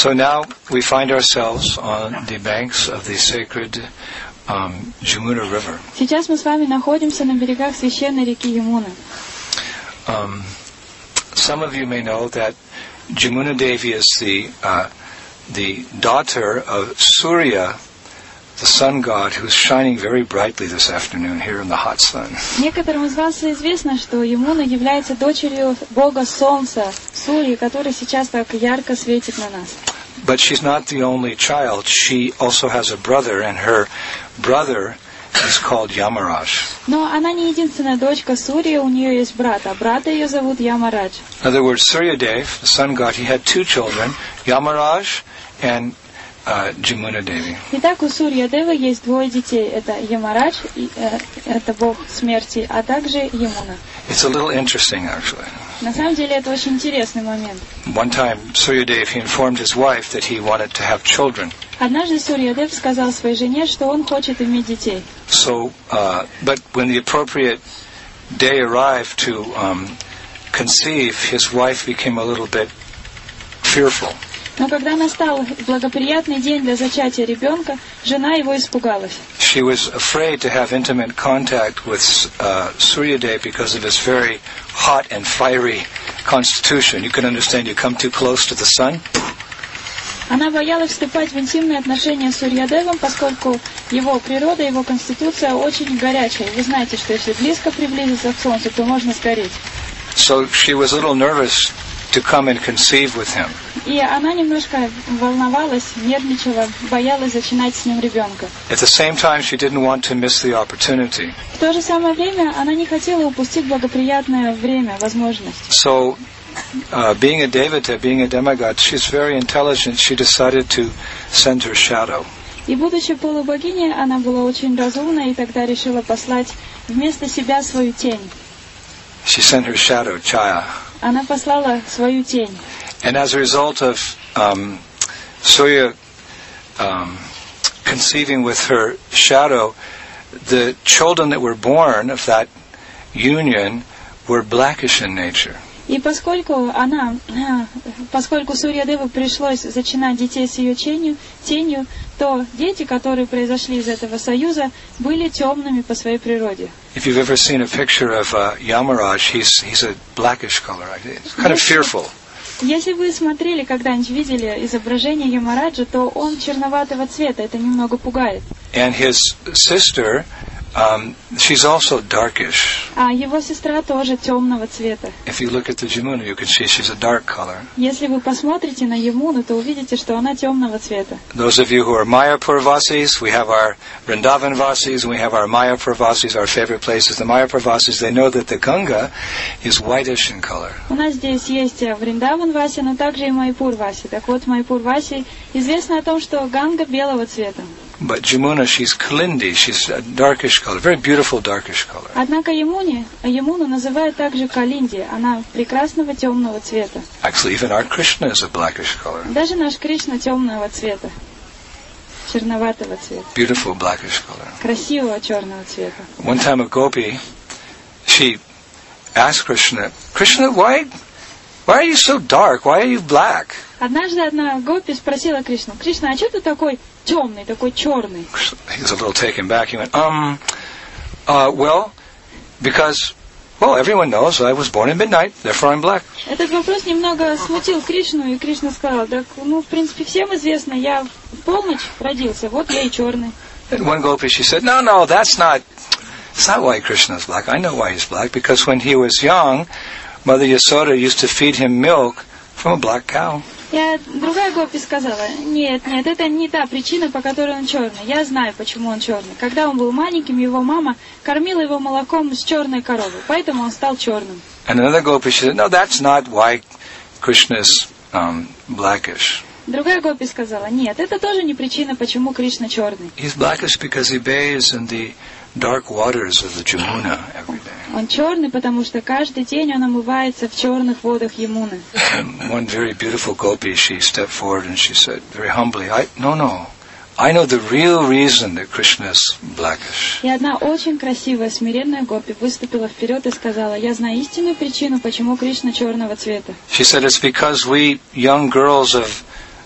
So now we find ourselves on the banks of the sacred Jamuna River. Сейчас мы с вами находимся на берегах священной реки Ямуна. Some of you may know that Jamuna Devi is the daughter of Surya, the sun god, who's shining very brightly this afternoon here in the hot sun. Некоторым из вас известно, что Ямуна является дочерью бога солнца, Сурьи, который сейчас так ярко светит на нас. But she's not the only child. She also has a brother, and her brother is called Yamaraj. Но она не единственная дочка Сурьи, у нее есть брат, а брата ее зовут Ямарадж. In other words, Suryadev, the sun god, he had two children, Yamaraj and Jamuna Devi. Итак, у Сурья-девы есть двое детей. Это Ямарадж, это бог смерти, а также Ямуна. It's a little interesting, actually. На самом деле, это очень интересный момент. One time, Suryadev, he informed his wife that he wanted to have children. Однажды Сурья-дев сказал своей жене, что он хочет иметь детей. So, but when the appropriate day arrived to conceive, his wife became a little bit fearful. Но когда настал благоприятный день для зачатия ребенка, жена его испугалась. She was afraid to have intimate contact with Suryadev because of his very hot and fiery constitution. You can understand, you come too close to the sun. Она боялась вступать в интимные отношения с Сурья-девом, поскольку его природа, его конституция очень горячая. Вы знаете, что если близко приблизиться к Солнцу, то можно сгореть. So she was a little nervous to come and conceive with him. И она немножко волновалась, нервничала, боялась зачинать с ним ребенка. At the same time, she didn't want to miss the opportunity. В то же самое время она не хотела упустить благоприятное время, возможность. So, being a devata, being a demigod, she's very intelligent. She decided to send her shadow. И будучи полубогиней, она была очень разумна и тогда решила послать вместо себя свою тень. She sent her shadow, Chaya. Она послала свою тень. And as a result of Surya conceiving with her shadow, the children that were born of that union were blackish in nature. И поскольку Сурья-деву пришлось зачинать детей с ее тенью, то дети, которые произошли из этого союза, были темными по своей природе. If you've ever seen a picture of Yamaraj, he's a blackish color. It's kind of fearful. Если вы смотрели, когда-нибудь видели изображение Ямараджа, то он черноватого цвета, это немного пугает. And his sister, she's also darkish. А его сестра тоже темного цвета. If you look at the Jamuna, you can see she's a dark color. Если вы посмотрите на Ямуну, то увидите, что она темного цвета. Those of you who are Mayapur Vasis, we have our Vrindavan Vasis, and we have our Mayapur Vasis, our favorite places. The Mayapur Vasis, they know that the Ganga is whitish in color. У нас здесь есть Вриндаван Васи, но также и Майпур Васи. Так вот, Майпур Васи известно о том, что Ганга белого цвета. But Jamuna, she's Kalindi, she's a darkish color, very beautiful darkish color. Однако Ямуну называют также Калинди, она прекрасного темного цвета. Actually, even our Krishna is a blackish color. Даже наш Кришна темного цвета, черноватого цвета. Beautiful blackish color. Красивого черного цвета. One time a gopi, she asked Krishna, why are you so dark? Why are you black? Однажды одна гопи спросила Кришну: Кришна, а что ты такой темный, такой черный? He was a little taken back. He went, because everyone knows I was born at midnight, therefore I'm black. Этот вопрос немного смутил Кришну, и Кришна сказал: так, в принципе, всем известно, я в полночь родился, вот я и черный. And one gopi, she said, no, that's not why Krishna is black. I know why he's black, because when he was young, Mother Yasoda used to feed him milk from a black cow. Другая гопи сказала: нет, это не та причина, по которой он черный. Я знаю, почему он черный. Когда он был маленьким, его мама кормила его молоком с черной коровы, поэтому он стал черным. And another gopi, she said, no, that's not why Krishna is blackish. Другая гопи сказала: нет, это тоже не причина, почему Кришна черный. He's blackish because he bathes in the dark waters of the Jamuna every day. Он черный, потому что каждый день он омывается в черных водах Ямуны. One very beautiful gopi, she stepped forward and she said very humbly, I know the real reason that Krishna is blackish. И одна очень красивая, смиренная гопи выступила вперед и сказала: я знаю истинную причину, почему Кришна черного цвета. She said it's because we young girls of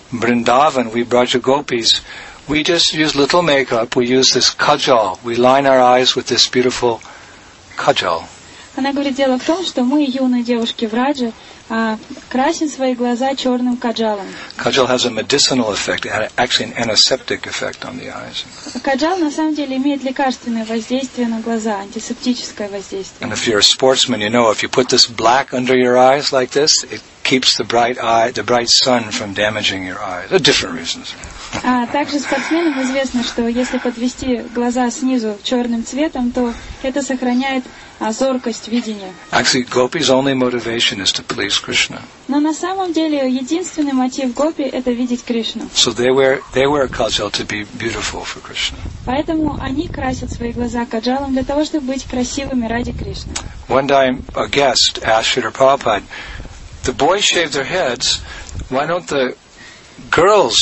Vrindavan, we Braja Gopis, we just use little makeup. We use this kajal. We line our eyes with this beautiful kajal. Она говорит, дело в том, что мы, юные девушки в Радже, красим свои глаза черным каджалом. Kajal has a medicinal effect, actually an antiseptic effect on the eyes. Каджал на самом деле имеет лекарственное воздействие на глаза, антисептическое воздействие. And if you're a sportsman, you know if you put this black under your eyes like this, it keeps the bright sun from damaging your eyes. There are different reasons. А также спортсменам известно, что если подвести глаза снизу черным цветом, то это сохраняет зоркость видения. Actually, Gopi's only motivation is to please Krishna. Но на самом деле единственный мотив гопи — это видеть Кришну. So they wear kajal to be beautiful for Krishna. Поэтому они красят свои глаза каджалом для того, чтобы быть красивыми ради Кришны. One time, a guest asked Srila Prabhupada, "The boys shave their heads. Why don't the girls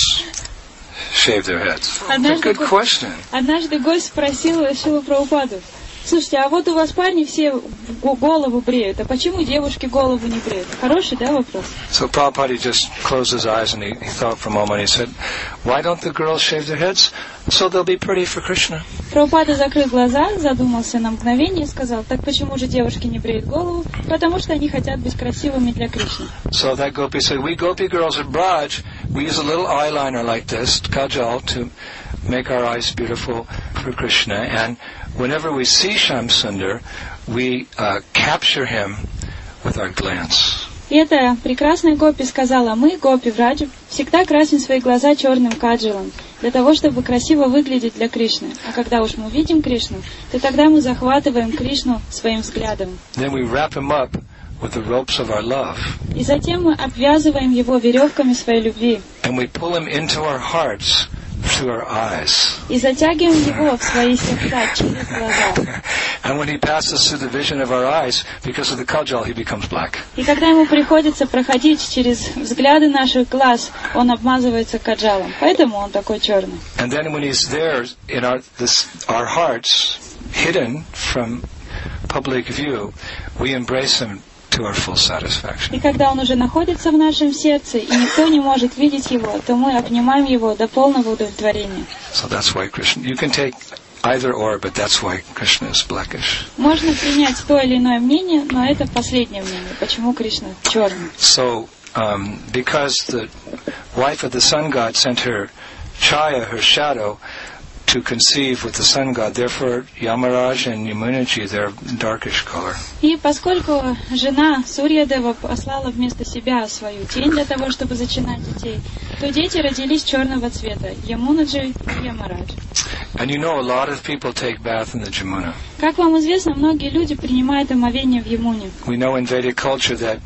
shave their heads?" That's a good question. Однажды гость спросил Шрилу Прабхупаду: слушайте, а вот у вас парни все голову бреют, а почему девушки голову не бреют? Хороший, да, вопрос? So Prabhupada just closed his eyes and he thought for a moment. He said, "Why don't the girls shave their heads? So they'll be pretty for Krishna." Прабхупада закрыл глаза, задумался на мгновение и сказал: так почему же девушки не бреют голову? Потому что они хотят быть красивыми для Кришны. So that Gopi said, "We Gopi girls at Braj, we use a little eyeliner like this, kajal, to make our eyes beautiful for Krishna. And whenever we see Shyamsundar, we capture him with our glance." И эта прекрасная гопи сказала: мы, гопи в Раджу, всегда красим свои глаза черным каджалом, для того, чтобы красиво выглядеть для Кришны. А когда уж мы видим Кришну, то тогда мы захватываем Кришну своим взглядом. Then we wrap him up with the ropes of our love. И затем мы обвязываем его веревками своей любви. And we pull him into our hearts through our eyes. И затягиваем его в свои сердца через глаза. And when he passes through the vision of our eyes, because of the kajal, he becomes black. И когда ему приходится проходить через взгляды наших глаз, он обмазывается каджалом. Поэтому он такой черный. And then when he's there in our hearts, hidden from public view, we embrace him to our full satisfaction. И когда он уже находится в нашем сердце, и никто не может видеть его, то мы обнимаем его до полного удовлетворения. So that's why Krishna. You can take either or, but that's why Krishna is blackish. Можно принять то или иное мнение, но это последнее мнение. Почему Кришна черный? So, because the wife of the sun god sent her Chaya, her shadow, to conceive with the sun god, therefore Yamaraj and Yamunaji, they're darkish color. И поскольку жена Сурьядева послала вместо себя свою тень для того, чтобы зачинать детей, то дети родились черного цвета, Ямунаджи и Ямарадж. And you know, a lot of people take bath in the Jamuna. Как вам известно, многие люди принимают омовение в Ямуне. We know in Vedic culture that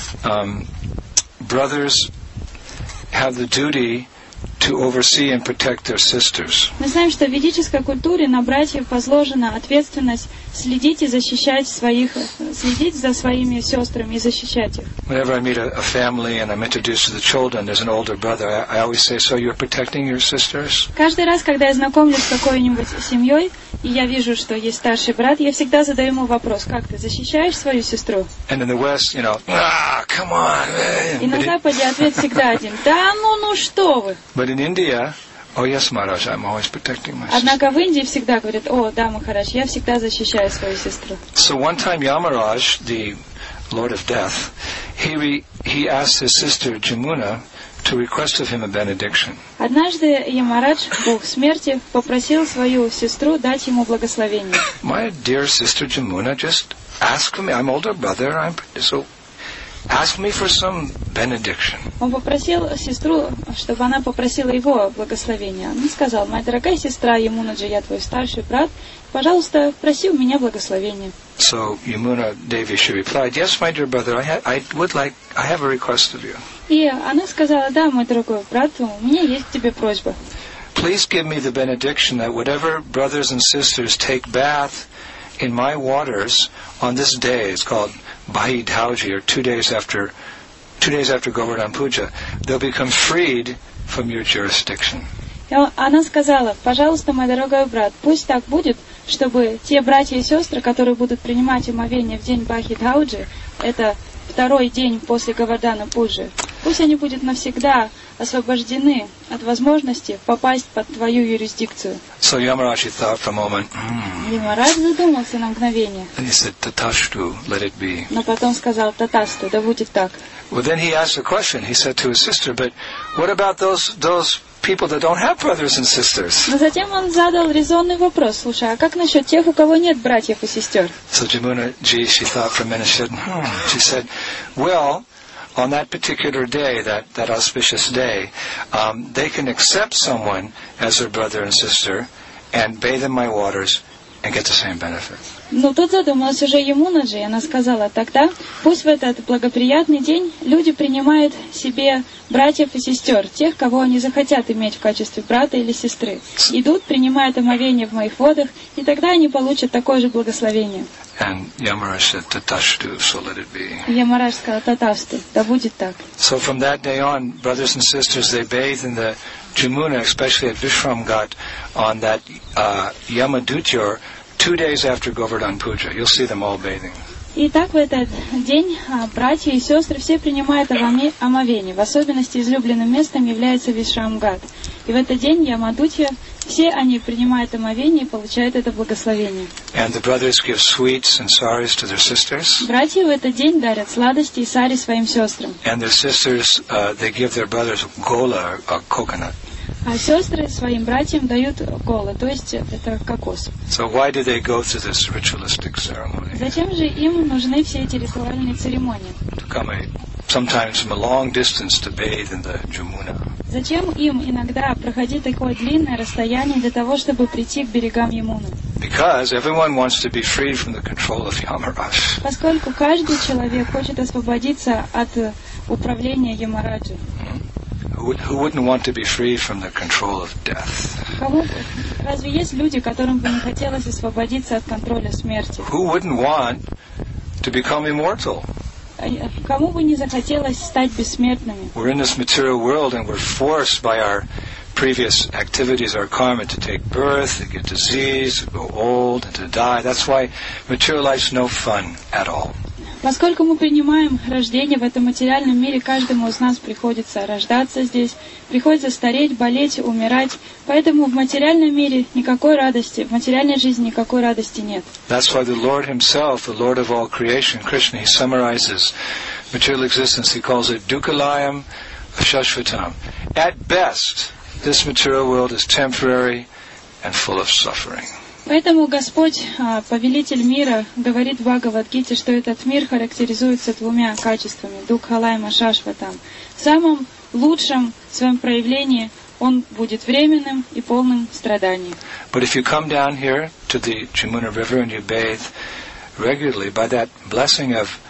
brothers have the duty to oversee and protect their sisters. Мы знаем, что в ведической культуре на братьев возложена ответственность следить и защищать следить за своими сестрами и защищать их. Whenever I meet a family and I'm introduced to the children, there's an older brother, I always say, "So you're protecting your sisters?" Каждый раз, когда я знакомлюсь с какой-нибудь семьей, и я вижу, что есть старший брат, я всегда задаю ему вопрос: как ты защищаешь свою сестру? And in the West, come on, man. И на Западе ответ всегда один: да, ну что вы. But in India, oh yes, Maharaj, I'm always protecting my sister. Однако в Индии всегда говорят: о, да, Махарадж, я всегда защищаю свою сестру. So one time Yamaraj, the Lord of Death, he asked his sister Jamuna to request of him a benediction. Однажды Ямарадж, бог смерти, попросил свою сестру дать ему благословение. My dear sister Jamuna, just ask me. I'm older brother. So ask me for some benediction. Он попросил сестру, чтобы она попросила его благословения. Он сказал: моя дорогая сестра Ямунаджи, я твой старший брат, пожалуйста, проси у меня благословения. So Yamuna Devi, she replied, "Yes, my dear brother, I have a request of you." И она сказала: да, мой дорогой брат, у меня есть к тебе просьба. Please give me the benediction that whatever brothers and sisters take bath in my waters on this day, it's called Bhai Dhauji, or 2 days after Govardhan Puja, they'll become freed from your jurisdiction. И она сказала: пожалуйста, мой дорогой брат, пусть так будет, чтобы те братья и сестры, которые будут принимать омовение в день Бхай Dhauji, это второй день после Говардхана Пуджи, Пусть они будут навсегда освобождены от возможности попасть под твою юрисдикцию. So Yamaraja thought for a moment, Ямарадж задумался на мгновение, and he said, Tatashtu, let it be. но потом сказал: Татасту, да будет так. Well, then he asked a question. He said to his sister, but what about those people that don't have brothers and sisters? Но затем он задал резонный вопрос: слушай, а как насчет тех, у кого нет братьев и сестер? So Jamuna Ji, she thought for a minute, she said, well, on that particular day, that auspicious day, they can accept someone as their brother and sister and bathe in my waters and get the same benefit. Ну, тут задумалась уже Ямунаджи, и она сказала: тогда пусть в этот благоприятный день люди принимают себе братьев и сестер, тех, кого они захотят иметь в качестве брата или сестры. Идут, принимают омовение в моих водах, и тогда они получат такое же благословение. And Yamaraj said, Tatashtu, so let it be. Ямарадж сказал: Татасту, да будет так. So from that day on, brothers and sisters, they bathe in the Jamuna, especially at Vishramghat, on that Yamadutyur, 2 days after Govardhan Puja. You'll see them all bathing. И так в этот день братья и сестры все принимают омовение. В особенности излюбленным местом является Вишрамгат. И в этот день Ямадутья все они принимают омовение и получают это благословение. And the brothers give sweets and saris to their sisters. Братья в этот день дарят сладости и сари своим сестрам. And their sisters, they give their brothers gola, or coconut. А сестры своим братьям дают гола, то есть это кокос. So why do they go through this ritualistic ceremony? Зачем же им нужны все эти ритуальные церемонии? To come sometimes from a long distance to bathe in the Jamuna. Зачем им иногда проходить такое длинное расстояние для того, чтобы прийти к берегам Ямуны? Because everyone wants to be freed from the control of Yamaraj. Поскольку каждый человек хочет освободиться от управления Ямараджи. Who wouldn't want to be freed from the control of death? Разве есть люди, которым бы не хотелось освободиться от контроля смерти? Who wouldn't want to become immortal? Кому бы не захотелось стать бессмертными? We're in this material world and we're forced by our previous activities, our karma, to take birth, to get disease, to grow old, and to die. That's why material life's no fun at all. Поскольку мы принимаем рождение в этом материальном мире, каждому из нас приходится рождаться здесь, приходится стареть, болеть, умирать. Поэтому в материальном мире никакой радости, в материальной жизни никакой радости нет. That's why the Lord Himself, the Lord of all creation, Krishna, He summarizes material existence. He calls it dukkhalayam ashashvatam. At best, this material world is temporary and full of suffering. Поэтому Господь, повелитель мира, говорит в Бхагавад-гите, что этот мир характеризуется двумя качествами – дукхалайм ашашватам. В самом лучшем своем проявлении он будет временным и полным страданий. But if you come down here to the Jamuna River and you bathe regularly, by that blessing of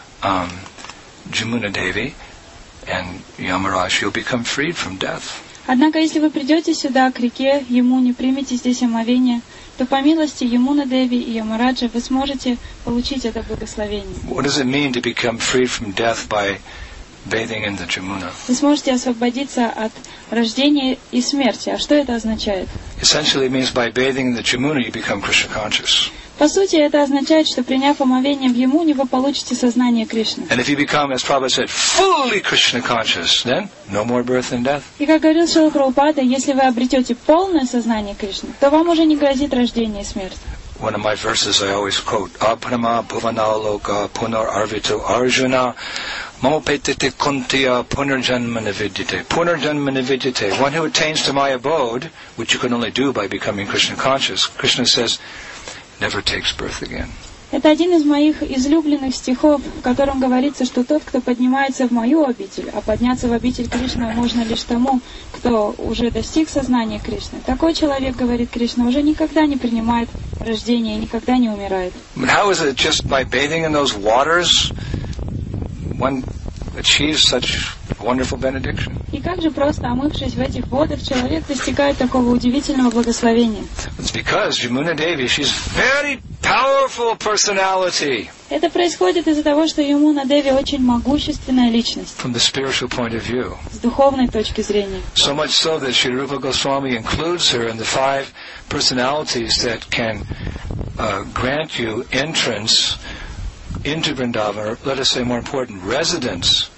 Jamuna Devi and Yamaraj, you'll become freed from death. Однако, если вы придете сюда, к реке Ямуне, примете здесь омовение, то по милости Ямуна Деви и Ямараджа вы сможете получить это благословение. What does it mean to become freed from death by bathing in the Jamuna? Вы сможете освободиться от рождения и смерти. А что это означает? Essentially, it means by bathing in the Jamuna, you become Krishna conscious. По сути, это означает, что приняв омовение в Ямуне, вы получите сознание Кришны. And if you become, as Prabhupada said, fully Krishna conscious, then no more birth and death. И как говорил Шрила Прабхупада, если вы обретете полное сознание Кришны, то вам уже не грозит рождение и смерть. One of my verses I always quote, Aprama bhuvana loka punar arvito arjuna mamopetete kuntiya punarjanma nividyate. Punarjanma nividyate. One who attains to my abode, which you can only do by becoming Krishna conscious, Krishna says, never takes birth again. Это один из моих излюбленных стихов, в котором говорится, что тот, кто поднимается в мою обитель, а подняться в обитель Кришны можно лишь тому, кто уже достиг сознания Кришны. Такой человек, говорит Кришна, уже никогда не принимает рождение и никогда не умирает. But how is it just by bathing in those waters one achieves such wonderful benediction? И как же просто омывшись в этих водах, человек достигает такого удивительного благословения? It's because Jamuna Devi, she's very powerful personality. Это происходит из-за того, что Ямуна Деви очень могущественная личность. From the spiritual point of view. С духовной точки зрения. So much so that Sri Rupa Goswami includes her in the 5 personalities that can grant you entrance into Vrindavan, or let us say more important, residence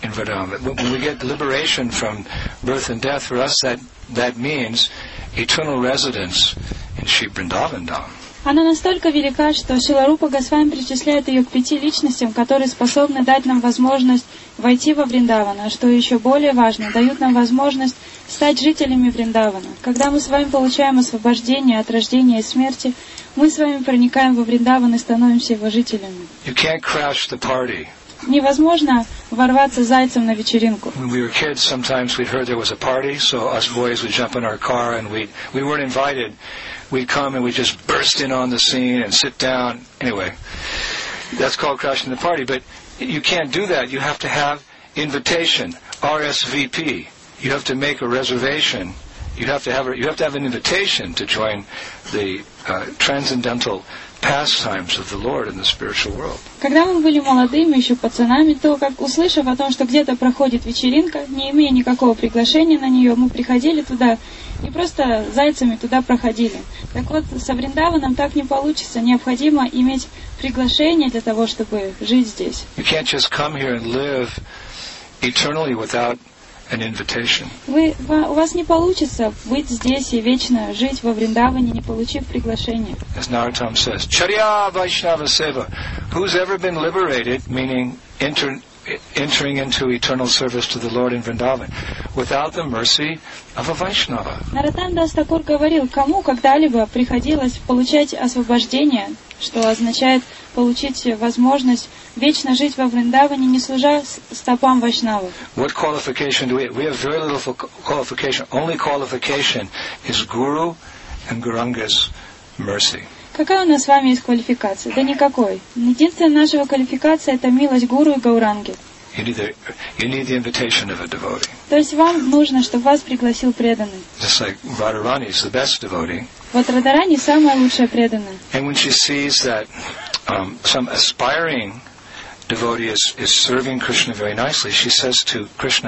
in Vrindavan. When we get liberation from birth and death, for us that means eternal residence in Shri Vrindavan Dham. Она настолько велика, что Шрила Рупа Госвами причисляет ее к 5 личностям, которые способны дать нам возможность войти во Вриндаван, а что еще более важно, дают нам возможность стать жителями Вриндавана. Когда мы с вами получаем освобождение от рождения и смерти, мы с вами проникаем во Вриндаван и становимся его жителями. You can't crash the party. Невозможно ворваться зайцем на вечеринку. When we were kids, sometimes we'd heard there was a party, so us boys would jump in our car and we weren't invited. We'd come and we'd just burst in on the scene and sit down. Anyway, that's called crashing the party. But you can't do that. You have to have invitation, RSVP. You have to make a reservation. You have to have an invitation to join the transcendental pastimes of the Lord in the spiritual world. Когда мы были молодыми, еще пацанами, то, как услышав о том, что где-то проходит вечеринка, не имея никакого приглашения на нее, мы приходили туда и просто зайцами туда проходили. Так вот, со Вриндаваном так не получится. Необходимо иметь приглашение для того, чтобы жить здесь. You can't just come here and live eternally without an invitation. У вас не получится быть здесь и вечно жить во Вриндаване, не получив приглашения. As Narottam says, Charya Vaishnava Seva. Who's ever been liberated, meaning entering into eternal service to the Lord in Vrindavan, without the mercy of a Vaishnava? Нароттам Дас Такур говорил, кому когда-либо приходилось получать освобождение, что означает получить возможность вечно жить во Вриндаване, не служа стопам вайшнавов. What qualification do we have? We have very little qualification. Only qualification is Guru and Gauranga's mercy. Какая у нас с вами есть квалификация? Да никакой. Единственная наша квалификация — это милость Гуру и Гауранги. You need the invitation of a devotee. То есть вам нужно, чтобы вас пригласил преданный. Just like Radharani is the best devotee. Вот Радарани самая лучшая преданная. And when she sees that some aspiring devotee is serving Krishna very nicely, she says to Krishna,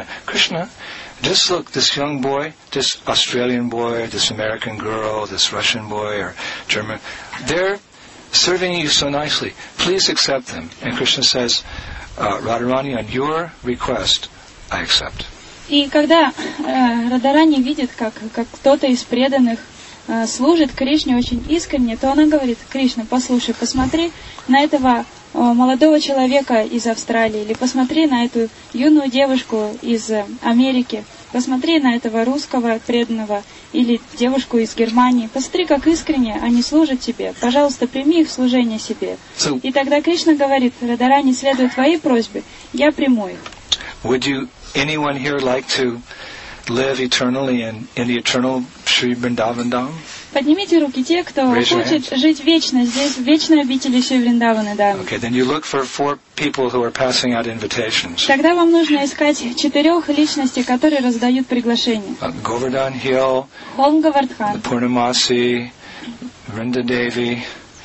just look, this young boy, this Australian boy, this American girl, this Russian boy or German, they're serving you so nicely. Please accept them. And Krishna says, Radharani, on your request, I accept. И когда Радарани видит, как кто-то из преданных служит Кришне очень искренне, то она говорит: Кришна, послушай, посмотри на этого молодого человека из Австралии, или посмотри на эту юную девушку из Америки, посмотри на этого русского преданного или девушку из Германии, посмотри, как искренне они служат тебе, пожалуйста, прими их в служение себе. И тогда Кришна говорит: Радарани, следуя твоей просьбе, я приму их. Would anyone here like to live eternally in the eternal Shri Vrindavan Dham? Поднимите руки те, кто хочет жить вечно здесь, в вечной обители Шри Вриндаваны Дхам. Okay, then you look for 4 people who are passing out invitations. Тогда вам нужно искать 4 личностей, которые раздают приглашения. Govardhan Hill, Холм Говардхан, Purnamasi, Vrinda Devi,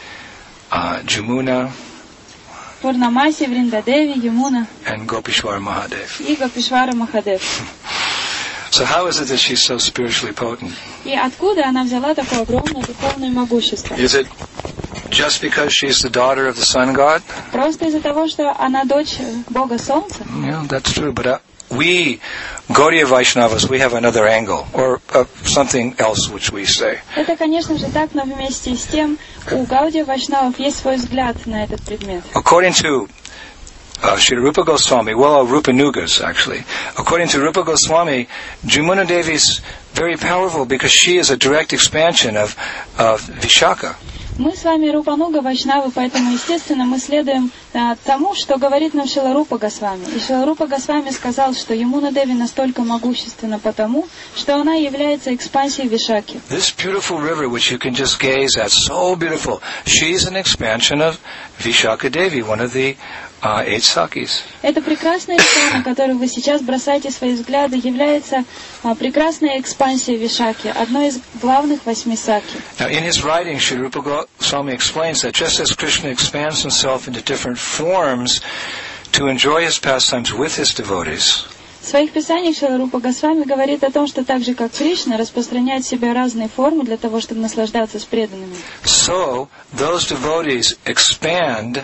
Jamuna, Пурнамаси, Вриндадеви, Ямуна and Gopishwara Mahadev. и Гопишвара Махадев. So how is it that she's so spiritually potent? И откуда она взяла такое огромное духовное могущество? Is it just because she's the daughter of the sun god? Просто из-за того, что она дочь Бога Солнца? Yeah, that's true. But we, Gaudiya Vaishnavas, we have another angle, or something else which we say. Это, конечно же, так, но вместе с тем у Гаудия Вайшнавов есть свой взгляд на этот предмет. According to Srila Rupa Goswami, Rupa Nugas actually. According to Rupa Goswami, Jamuna Devi is very powerful because she is a direct expansion of Vishaka. Мы с вами Рупануга Вайшнавы, поэтому, естественно, мы следуем тому, что говорит нам Шрила Рупа Госвами. И Шрила Рупа Госвами сказал, что Ямуна Деви настолько могущественна потому, что она является экспансией Вишаки. This beautiful river, which you can just gaze at, so beautiful, she's an expansion of Vishaka Devi, one of the 8 Sakis. Эта прекрасная река, на которую вы сейчас бросаете свои взгляды, является прекрасной экспансией Вишаки, одной из главных 8 Саки. Now, in his writing, Sri Rupa Goswami explains that just as Krishna expands himself into different forms to enjoy his pastimes with his devotees, В своих писаниях Шрила Рупа Госвами говорит о том, что так же, как Кришна распространяет в себе разные формы для того, чтобы наслаждаться с преданными. So, those devotees expand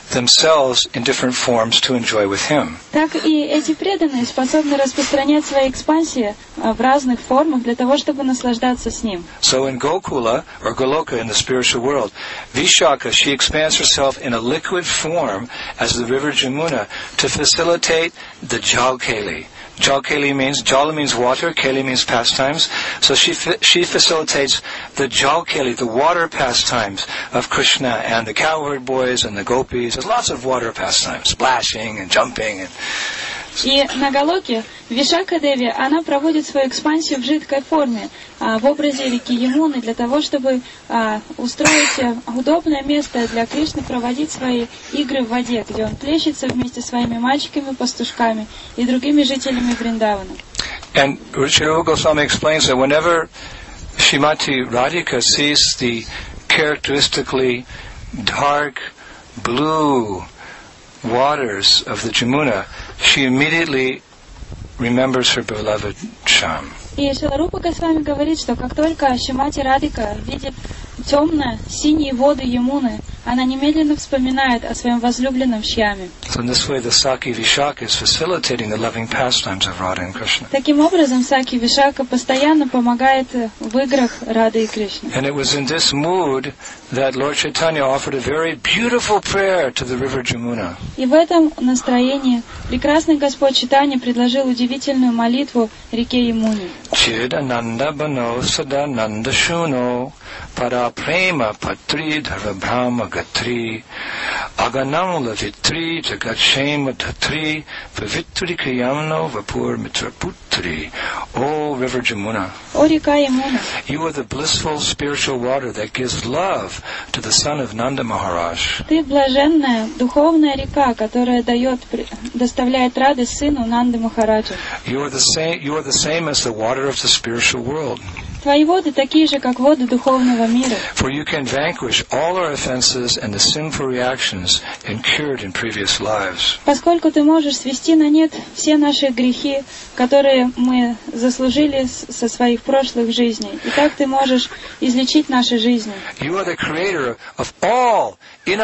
themselves in different forms to enjoy with him. Так и эти преданные способны распространять свои экспансии в разных формах для того, чтобы наслаждаться с ним. So in Gokula, or Goloka in the spiritual world, Vishaka, she expands herself in a liquid form as the river Jamuna to facilitate the Jalkeli. Jalkeli means, Jala means water, Keli means pastimes. So she facilitates the Jalkeli, the water pastimes of Krishna and the cowherd boys and the gopis. There's lots of water pastimes, splashing and jumping. И на Галоке Вишака Деви, она проводит свою экспансию в жидкой форме, в образе реки Ямуны, для того, чтобы устроить удобное место для Кришны проводить свои игры в воде, где он плещется вместе со своими мальчиками-пастушками и другими жителями Вриндавана. And Rupa Goswami explains that whenever Srimati Radhika sees the characteristically dark blue waters of the Jamuna, she immediately remembers her beloved Shyam. И Шиларупа Госвами говорит, что как только Шримати Радхика видит темно-синие воды Ямуны, она немедленно вспоминает о своем возлюбленном Шьяме. So in this way, the Saki Vishaka is facilitating the loving pastimes of Radha and Krishna. Таким образом, Саки Вишака постоянно помогает в играх Рады и Кришны. And it was in this mood that Lord Chaitanya offered a very beautiful prayer to the river Jamuna. И в этом настроении прекрасный Господь Чайтанья предложил удивительную молитву реке Ямуне. Chidananda bano sadananda shuno para prema patri dharva brahma gatri aganam lavitri jagatshema dhatri pavitri kriyamno vapur mitra putri. O river Jamuna, О река Ямуна, you are the blissful spiritual water that gives love to the son of Nanda Maharaj. ты блаженная духовная река, которая доставляет радость сыну Нанды Махараджа. You are the same as the water of the spiritual world. Твои воды такие же, как воды духовного мира. For you can vanquish all our offenses and the sinful reactions incurred in previous lives. Поскольку ты можешь свести на нет все наши грехи, которые мы заслужили со своих прошлых жизней, и так ты можешь излечить наши жизни. You are the creator of all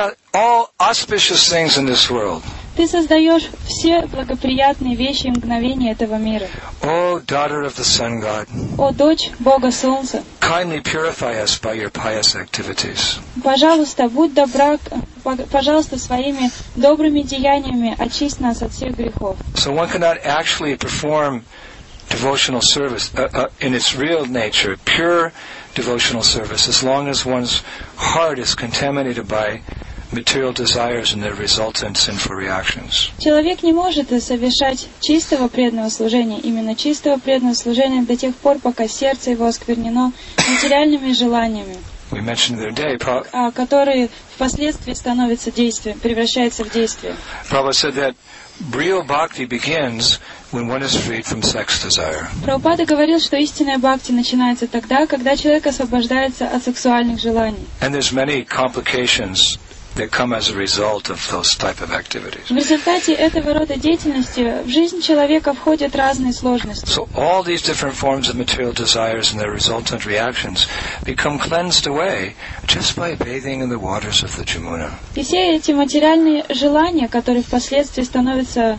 auspicious things in this world. Ты создаешь все благоприятные вещи и мгновения этого мира. O daughter of the sun god, О дочь Бога Солнца, kindly purify us by your pious activities. пожалуйста, будь добра, пожалуйста, своими добрыми деяниями очисть нас от всех грехов. So one cannot actually perform devotional service in its real nature, pure devotional service, as long as one's heart is contaminated by material desires and their resultant sinful reactions. Человек не может совершать чистого преданного служения, именно чистого преданного служения до тех пор, пока сердце его осквернено материальными желаниями, We mentioned the other day, которые впоследствии становятся действием, превращаются в действие. Prabhupada said that real bhakti begins when one is freed from sex desire. Прабхупада говорил, что истинная бхакти начинается тогда, когда человек освобождается от сексуальных желаний. And there's many complications that come as a result of those type of activities. В результате этого рода деятельности в жизнь человека входят разные сложности. So all these different forms of material desires and their resultant reactions become cleansed away just by bathing in the waters of the Jamuna. И все эти материальные желания, которые впоследствии становятся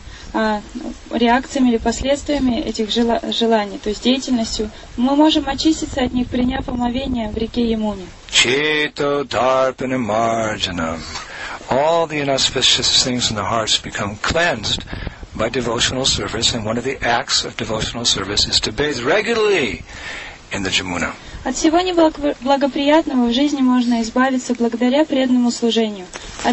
реакциями или последствиями этих желаний, то есть деятельностью, мы можем очиститься от них, приняв омовение в реке Ямуне. Cheto darpana marjanam. All the inauspicious things in the hearts become cleansed by devotional service, and one of the acts of devotional service is to bathe regularly in the Jamuna. От всего неблагоприятного в жизни можно избавиться благодаря преданному служению.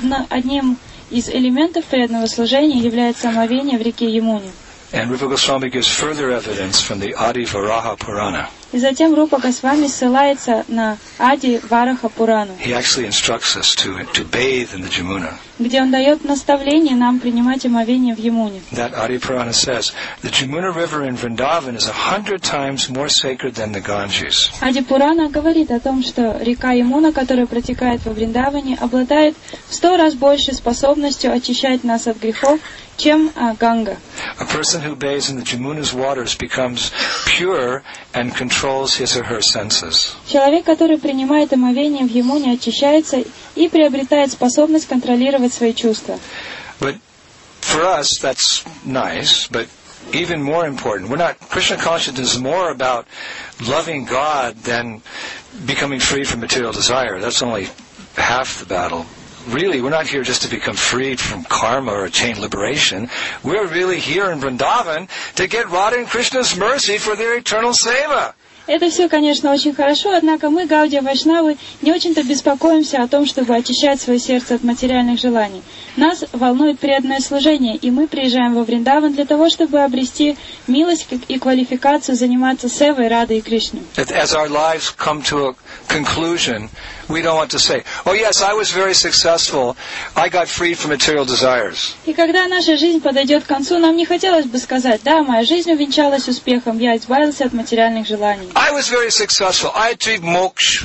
Одним из элементов преданного служения является омовение в реке Ямуне. And Rupa Goswami gives further evidence from the Adi Varaha Purana. И затем Рупа Госвами ссылается на Ади Вараха Пурану, He actually instructs us to bathe in the Jamuna. где он дает наставление нам принимать омовение в Ямуне. That Adi Purana says, the Jamuna river in Vrindavan is 100 times more sacred than the Ganges. Ади Пурана говорит о том, что река Ямуна, которая протекает во Вриндаване, обладает в 100 раз большей способностью очищать нас от грехов, чем Ганга. A person who bathes in the Jamuna's waters becomes pure and controlled controls his or her senses. Человек, который принимает омовение в Емуне, очищается и приобретает способность контролировать свои чувства. But for us, that's nice, but even more important, Krishna consciousness is more about loving God than becoming free from material desire. That's only half the battle. Really, we're not here just to become freed from karma or attain liberation. We're really here in Vrindavan to get Radha and Krishna's mercy for their eternal seva. Это все, конечно, очень хорошо, однако мы, Гаудия Вайшнавы, не очень-то беспокоимся о том, чтобы очищать свое сердце от материальных желаний. Нас волнует преданное служение, и мы приезжаем во Вриндаван для того, чтобы обрести милость и квалификацию заниматься севой, Радой и Кришной. As our lives come to a conclusion, we don't want to say, "Oh yes, I was very successful. I got freed from material desires." И когда наша жизнь подойдет к концу, нам не хотелось бы сказать: "Да, моя жизнь увенчалась успехом, я избавился от материальных желаний." I was very successful. I achieved moksha.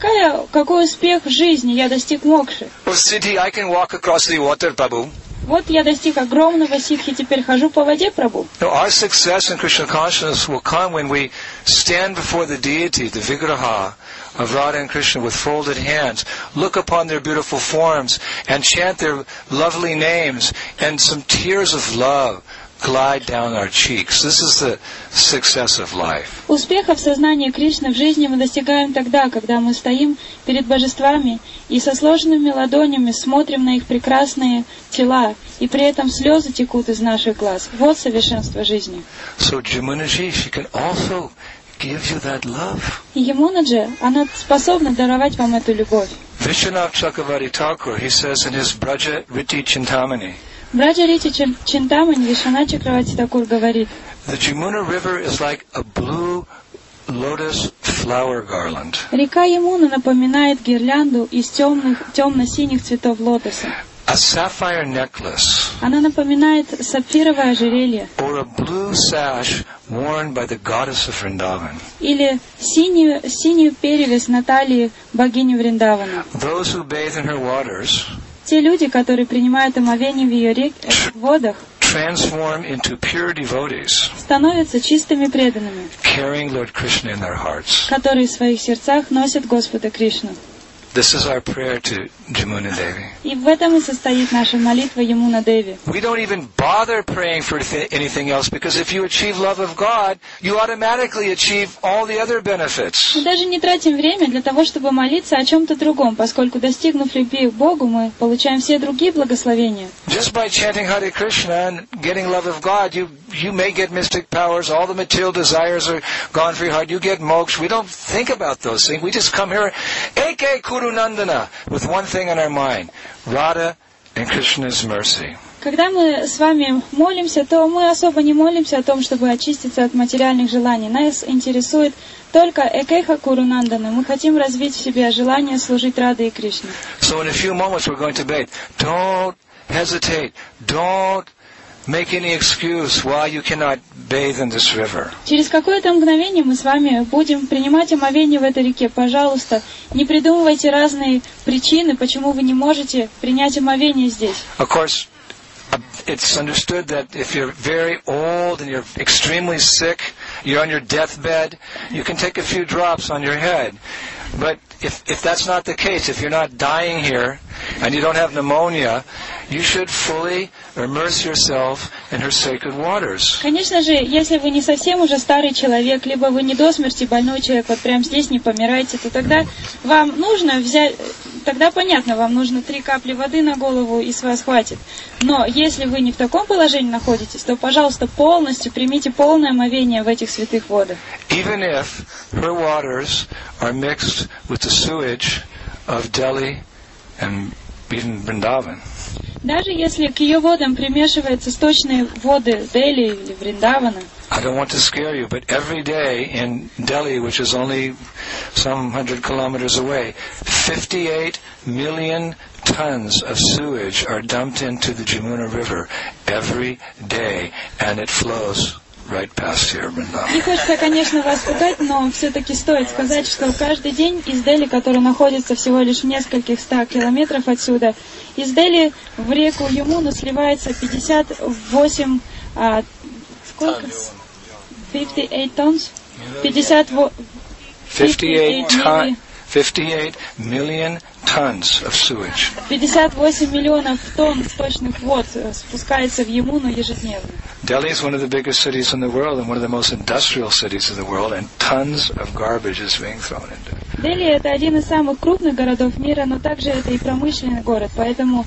Какой успех в жизни, я достиг мокши. Or Siddhi, I can walk across the water, Prabhu. Вот я достиг огромного ситхи, теперь хожу по воде, Прабху. No, our success in Krishna consciousness will come when we stand before the deity, the Vigraha of Radha and Krishna with folded hands, look upon their beautiful forms and chant their lovely names, and some tears of love glide down our cheeks. This is the success of life. Успеха в сознании Кришны в жизни мы достигаем тогда, когда мы стоим перед божествами и со сложенными ладонями смотрим на их прекрасные тела, и при этом слезы текут из наших глаз. Вот совершенство жизни. So Jamunaji, she can also give you that love. И Ямунаджи, она способна даровать вам эту любовь. Vishwanath Chakravarti Thakur, he says in his Braja Riti Chintamani, Браджа Рити Чинтамани Вишванат Чакраварти Такур говорит: the Jamuna River is like a blue lotus flower garland. Река Ямуна напоминает гирлянду из темно-синих цветов лотоса. A sapphire necklace. Она напоминает сапфировое ожерелье. Or a blue sash worn by the goddess of Vrindavan. Или синюю перевязь на талии богини Вриндавана. Those who bathe in her waters. Те люди, которые принимают омовение в ее водах, transform into pure devotees, становятся чистыми преданными, carrying Lord Krishna in their hearts. которые в своих сердцах носят Господа Кришну. This is our prayer to Jamuna Devi. И в этом и состоит наша молитва Ямуна Деви. We don't even bother praying for anything else, because if you achieve love of God, you automatically achieve all the other benefits. Мы даже не тратим время для того, чтобы молиться о чем-то другом, поскольку, достигнув любви к Богу, мы получаем все другие благословения. Just by chanting Hare Krishna and getting love of God, you may get mystic powers, all the material desires are gone for your heart, you get moksha. We don't think about those things. We just come here, Eke Kuru Nandana, with one thing on our mind, Radha and Krishna's mercy. Когда мы с вами молимся, то мы особо не молимся о том, чтобы очиститься от материальных желаний. Нас интересует только Экеха Курунандана. Мы хотим развить в себе желание служить Раде и Кришне. So in a few moments we're going to bathe. Don't hesitate. Don't make any excuse why you cannot bathe in this river. Через какое-то мгновение мы с вами будем принимать омовение в этой реке. Пожалуйста, не придумывайте разные причины, почему вы не можете принять омовение здесь. Of course, it's understood that if you're very old and you're extremely sick, you're on your deathbed, you can take a few drops on your head. But if that's not the case, if you're not dying here and you don't have pneumonia, you should fully immerse yourself in her sacred waters. Конечно же, если вы не совсем уже старый человек, либо вы не до смерти больной человек, вот прямо здесь не помираете, то тогда вам нужно взять, тогда понятно, вам нужно 3 капли воды на голову и с вас хватит. Но если вы не в таком положении находитесь, то, пожалуйста, полностью примите полное омовение в этих святых водах. Even if her waters are mixed with the sewage of Delhi and even Vrindavan. Даже если к ее водам примешиваются сточные воды Дели или Вриндавана. I don't want to scare you, but every day in Delhi, which is only some 100 kilometers away, 58 million tons of sewage are dumped into the Jamuna River every day, and it flows right past here, Vrindavan. Не хочется, конечно, вас пугать, но все-таки стоит сказать, что каждый день из Дели, который находится всего лишь в нескольких 100 километров отсюда, из Дели в реку Ямуну сливается 58... сколько? 58 tons? 58 million tons of sewage. 58 миллионов тонн сточных вод спускается в Ямуну ежедневно. Delhi is one of the biggest cities in the world and one of the most industrial cities of the world, and tons of garbage is being thrown into it. Дели — это один из самых крупных городов мира, но также это и промышленный город, поэтому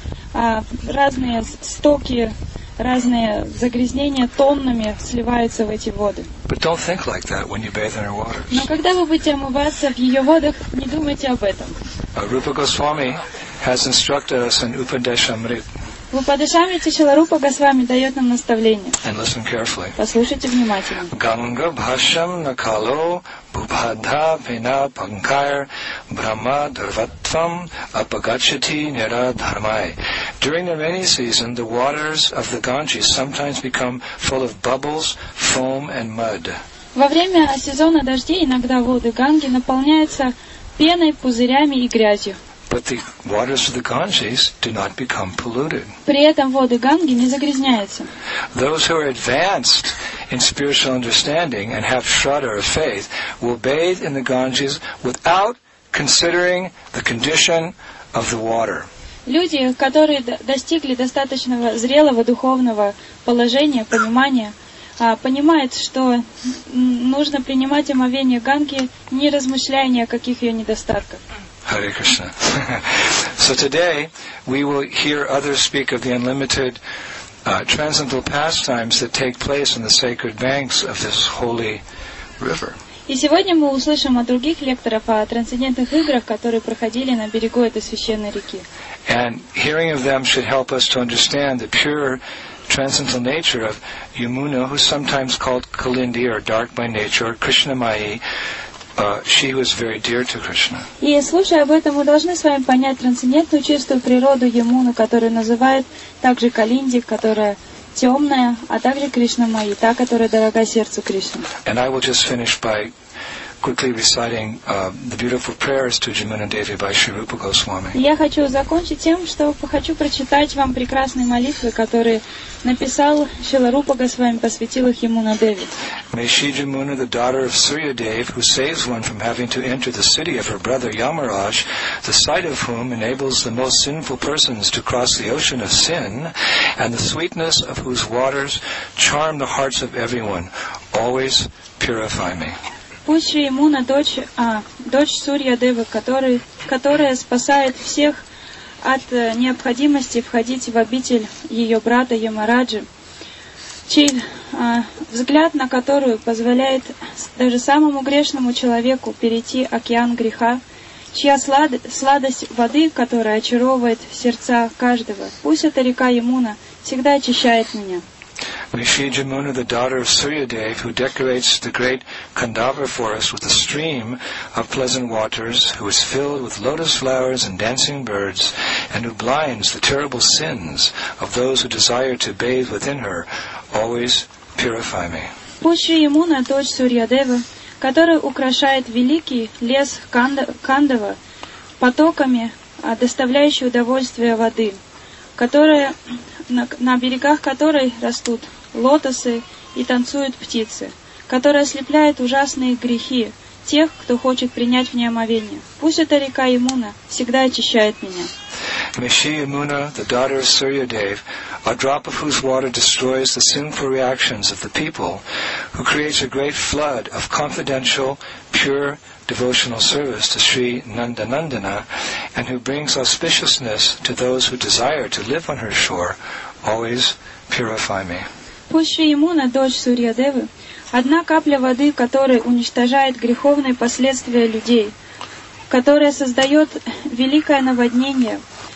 разные стоки, разные загрязнения тоннами сливаются в эти воды. But don't think like that when you bathe in her waters. Но когда вы будете омываться в ее водах, не думайте об этом. Rupa Goswami has instructed us in Upadeshamrit. В Упадешамрите Шиларупа Госвами дает нам наставление. And listen carefully. Послушайте внимательно. Ganga bhasham nakalo bhubhadha pena pankar brahma durvatvam apagachati nira dharmai. During the rainy season, the waters of the Ganges sometimes become full of bubbles, foam and mud. Во время сезона дождей иногда воды Ганги наполняются пеной, пузырями и грязью. But the waters of the Ganges do not become polluted. При этом воды Ганги не загрязняются. Those who are advanced in spiritual understanding and have shraddha or faith will bathe in the Ganges without considering the condition of the water. Люди, которые достигли достаточно зрелого духовного положения, понимания, понимают, что нужно принимать омовение Ганги, не размышляя ни о каких ее недостатках. Hare Krishna. So today we will hear others speak of the unlimited transcendental pastimes that take place in the sacred banks of this holy river. И сегодня мы услышим от других лекторов о трансцендентных играх, которые проходили на берегу этой священной реки. And hearing of them should help us to understand the pure transcendental nature of Yamuna, who's sometimes called Kalindi or dark by nature, or Krishnamayi. She was very dear to Krishna. И слушая об этом, мы должны с вами понять трансцендентную чистую природу Ямуну, которую называют также Калинди, которая темная, а также Кришнамаи, та, которая дорога сердцу Кришны. And I will just finish by quickly reciting the beautiful prayers to Jamuna Devi by Sri Rupa Goswami. Я хочу закончить тем, что хочу прочитать вам прекрасные молитвы, которые написал Шиларупа Госвами, посвятил их Ямуна Деви. May Shri Jamuna, the daughter of Surya Dev, who saves one from having to enter the city of her brother Yamaraj, the sight of whom enables the most sinful persons to cross the ocean of sin, and the sweetness of whose waters charm the hearts of everyone, always purify me. Пусть Шри Ямуна, дочь Сурья Девы, которая спасает всех от необходимости входить в обитель ее брата Ямараджи, чей взгляд на которую позволяет даже самому грешному человеку перейти океан греха, чья сладость воды, которая очаровывает сердца каждого. Пусть эта река Ямуна всегда очищает меня. May Shri Jamuna, the daughter of Suryadev, who decorates the great Kandava forest with a stream of pleasant waters, who is filled with lotus flowers and dancing birds, and who blinds the terrible sins of those who desire to bathe within her, always purify me. Пусть Шри Ямуна, дочь Сурьядевы, которая украшает великий лес Кандава потоками, доставляющий удовольствие воды, которая, на берегах которой растут лотосы и танцуют птицы, которая ослепляет ужасные грехи тех, кто хочет принять в ней омовение. Пусть эта река Ямуна всегда очищает меня. May Shri Yamuna, the daughter of Suryadev, a drop of whose water destroys the sinful reactions of the people, who creates a great flood of confidential, pure, devotional service to Sri Nandanandana, and who brings auspiciousness to those who desire to live on her shore, always purify me. Пусть Шри Ямуна, дочь Сурьядевы, одна капля воды, которая уничтожает греховные последствия людей, которая создает великое наводнение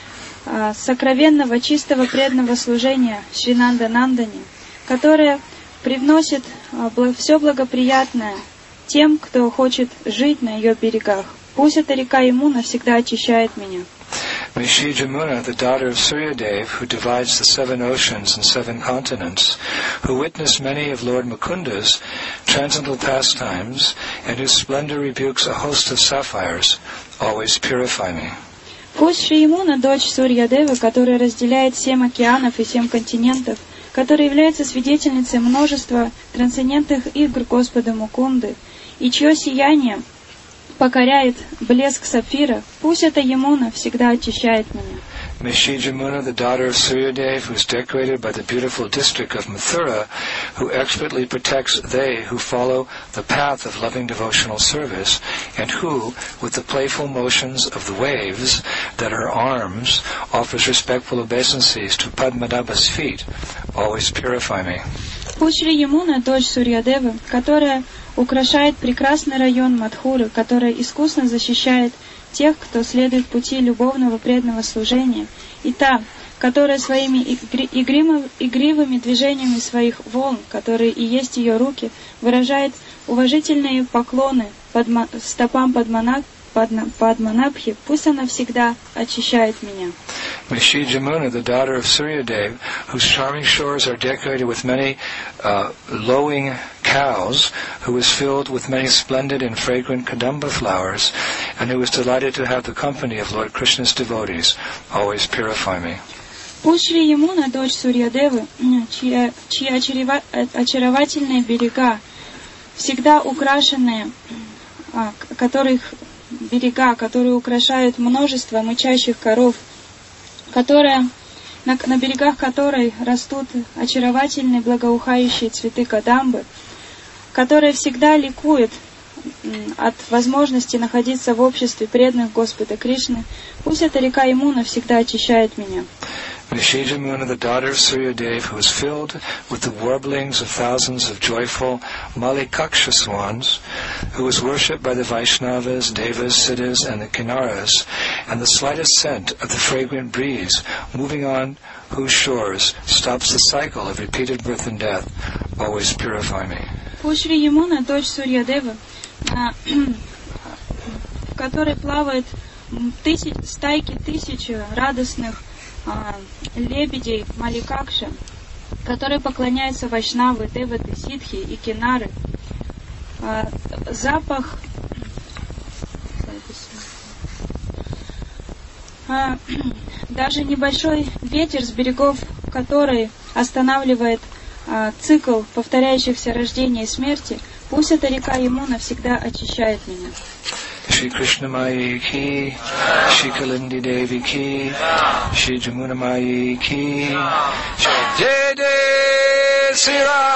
сокровенного, чистого, преданного служения Шри Нанданандане, которая привносит все благоприятное тем, кто хочет жить на ее берегах. Пусть эта река Ямуна всегда очищает меня. May Shri Jamuna, the daughter of Suryadev, who divides the 7 oceans and 7 continents, who witnessed many of Lord Mukunda's transcendental pastimes, and whose splendor rebukes a host of sapphires, always purify me. Пусть Шри Ямуна, дочь Сурьядевы, которая разделяет 7 океанов и 7 континентов, которая является свидетельницей множества трансцендентных игр Господа Мукунды, и чье сияние покоряет блеск сапфира, пусть эта Ямуна всегда очищает меня. May Shri Jamuna, the daughter of Suryadev, who is decorated by the beautiful district of Mathura, who expertly protects they who follow the path of loving devotional service, and who, with the playful motions of the waves that are arms, offers respectful obeisances to Padmanabha's feet, always purify me. Пусть Шри Ямуна, дочь Сурьядевы, которая украшает прекрасный район Мадхуры, которая искусно защищает тех, кто следует пути любовного преданного служения, и та, которая своими игривыми движениями своих волн, которые и есть ее руки, выражает уважительные поклоны стопам Падманабхи, пусть она всегда очищает меня. May Shri Jamuna, the daughter of Suryadev, whose charming shores are decorated with many lowing cows, who is filled with many splendid and fragrant kadamba flowers, and who is delighted to have the company of Lord Krishna's devotees, always purify me. Пусть Шри Ямуна, дочь Сурьядевы, чьи очаровательные берега, всегда украшенные, которые украшают множество мычащих коров, на берегах которой растут очаровательные благоухающие цветы кадамбы, которая всегда ликует от возможности находиться в обществе преданных Господа Кришны, пусть эта река Ямуна всегда очищает меня. May Shri Jamuna, the daughter of Suryadev, who is filled with the warblings of thousands of joyful Malikaksha swans, who is worshipped by the Vaishnavas, Devas, Siddhas, and the Kinnaras, and the slightest scent of the fragrant breeze moving on whose shores stops the cycle of repeated birth and death, always purify me. Пусть Шри Ямуна, дочь Сурьядевы, в которой плавают стайки тысяч радостных лебедей Маликакша, которые поклоняются Вайшнавы, Деваты, Сидхи и Кинары. Запах даже небольшой ветер с берегов которой останавливает цикл повторяющихся рождения и смерти, пусть эта река Ямуна всегда очищает меня. Shri Krishna Mai ki, Shri Kalindi Devi ki, Shri Jamuna Mai ki, Jai Jai Sri Ram.